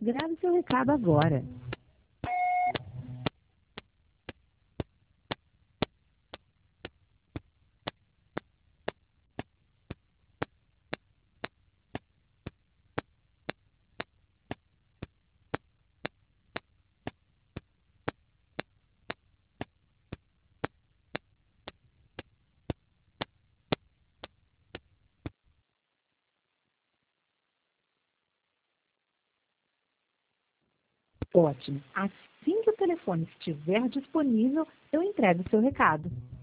Grave seu recado agora. Ótimo. Assim que o telefone estiver disponível, eu entrego o seu recado.